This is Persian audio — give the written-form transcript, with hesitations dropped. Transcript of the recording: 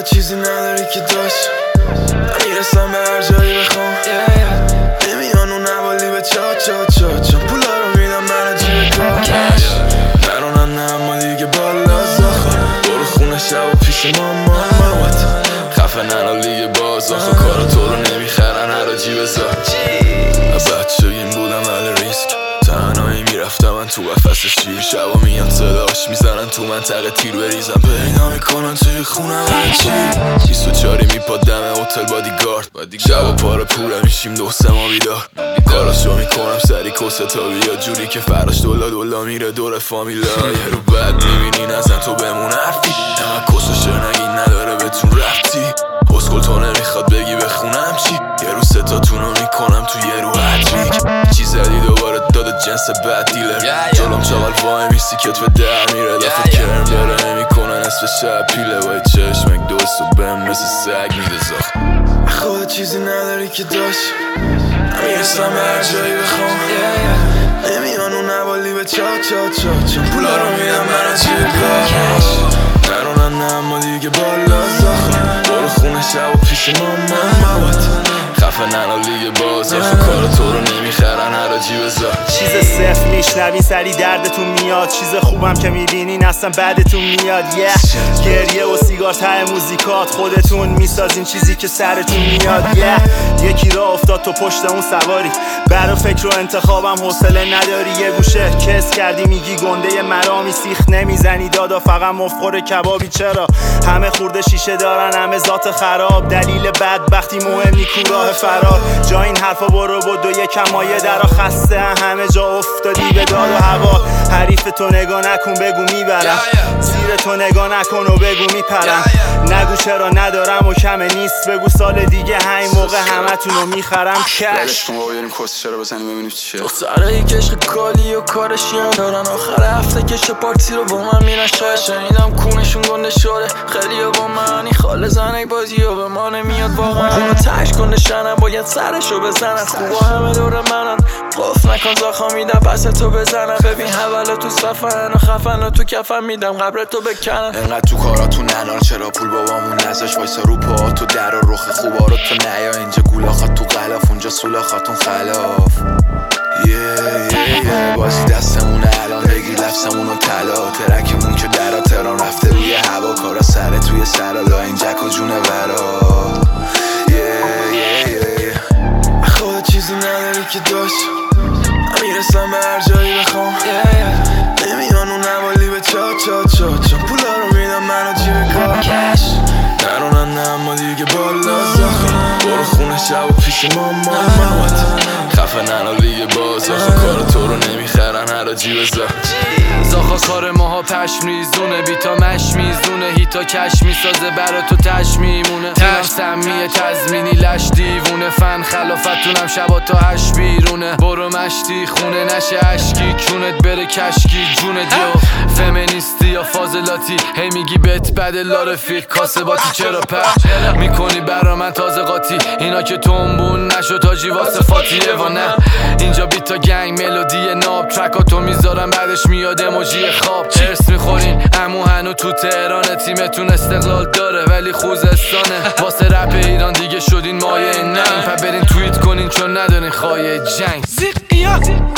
چیزی نداری که داشت میرسم به هر جایی بخوام نمیان اون نوالی به چا پولا رو میدم من جیب کاش نرونن نه اما دیگه بالا زاخه برو خونه شب و پیش مامات خفه نرا لیگ باز آخه کارا تو رو نمیخرن هر جیب زا بچگیم بودم اهل ریسک تنهایی میرفتم من تو قفس شیر شبا میان صداش میزنن تو منطقه تیر بریزم پیدا میکنن توی خونم هرچی 24 میپاد دم هتل بادیگارد شبا پاره پوره میشیم دو سه ما بیدار کاراشو میکنم سری کسه تا بیا جوری که فراش دولا میره دور فامیلا یه رو بد میبینی نزن تو بمون حرفی اما کسو شنگی نداره بهتون رفتی پسکل تو نمیخواد بگی بخونم چی یه رو ستاتونو میکنم تو یه رو هتریک چی زدی دوباره داده جنس بد دیلر جلوم چاقل وای میسی کتف در میره دفت کرم داره نمیکنه نصف شب پیله وای چشمک دوست و بهم مثل سگ میده زخ خود چیزی نداری که داشت میرسم به هر جایی بخوام نمیان اون نوالی به چا پولا رو میدم من از جیب کاش نرونن نه اما دیگه بالا زاخه برو خونه شب و پیش مامات خفه نرا لیگ باز آخه کار تو رو نمیخرن هر جیب زا چیز صفر میشنوین سری دردتون میاد چیز خوبم که میبینین اصلا بعدتون میاد گریه و سیگار ته موزیکات خودتون میسازین چیزی که سرتون میاد یکی را افتاد تو پشت اون سواری برا فکر و انتخابم حوصله نداری یه گوشه کس کردی میگی گنده مرامی سیخ نمیزنی دادا فقط مفخور کبابی چرا همه خورده شیشه دارن همه ذات خراب دلیل بدبختی مهم نیکو راه فرار جا این حرفا برو بود و یکم مایه درا خسته همه جا افتادی به داد و هوا حریف تو نگاه نکن بگو میبرم زیر تو نگاه نکن و بگو میپرم نگو چرا ندارم و کمه نیست بگو سال دیگه همین موقع همتونو میخرم کش بریم کس چرا بزنیم ببینیم چیه دخترایی که عشق کالی و کارشیان دارن آخر هفته کش پارتی رو با من میرن شاید شنیدم کونشون گنده شده خیلی با منی خاله زنک بازی و به ما نمیاد واقعا اونو تش کنده شنم باید سرشو بزنن خوبا همه دور منن قف نکن زاخا میدم پس تو بزنم ببین حوالا تو صفن و خفن و تو کفن میدم قبر تو بکنن انقدر تو کاراتون ننان چرا پول بابامون نزاش وایسا رو پا تو در و رخ خوبا رو تو نیا اینجا گولاخات تو غلاف اونجا سولاخاتون خلاف بازی دستمونه الان بگیر لفظمونو طلا ترکمون که درا تران رفته روی هوا کارا سر توی سرالا این جک و جونه برا خود چیزی نداری که داشت میرسم به هر جایی بخوام نمیان اون نوالی به چا پولا رو میدم من جیب کاش نرونن نه اما دیگه بالا زاخه برو خونه شب و پیش مامات خفه نرا لیگ باز آخه کار تو رو نمیخرن هر جیب زا زاخا کار ماها پشم ریزونه بیتا مش میزونه هیتا کش میسازه برا تو تش میمونه تیمش سمیه تزمینی لش دیوونه فن خلافتونم شبا تا 8 بیرونه برو مشتی خونه نشه عشقی کونت بره کشکی جونه دیو فمینیستی یا فاضلاتی هی میگی بهت بده لارفیق کاسباتی چرا پر میکنی برا من تازه قاطی اینا که تنبون نشو تاجی واسه فاتیه و نه اینجا بیتا گنگ ملودی ناب ترکاتو میذارم بعدش میاد اموجی خواب چرس میخورین امو هنو تو تهرانه تیمتون استقلال داره ولی خوزستانه واسه رپ ایران دیگه شدین مایه ننگ پا برین توییت کنین چون ندارین خواهی جنگ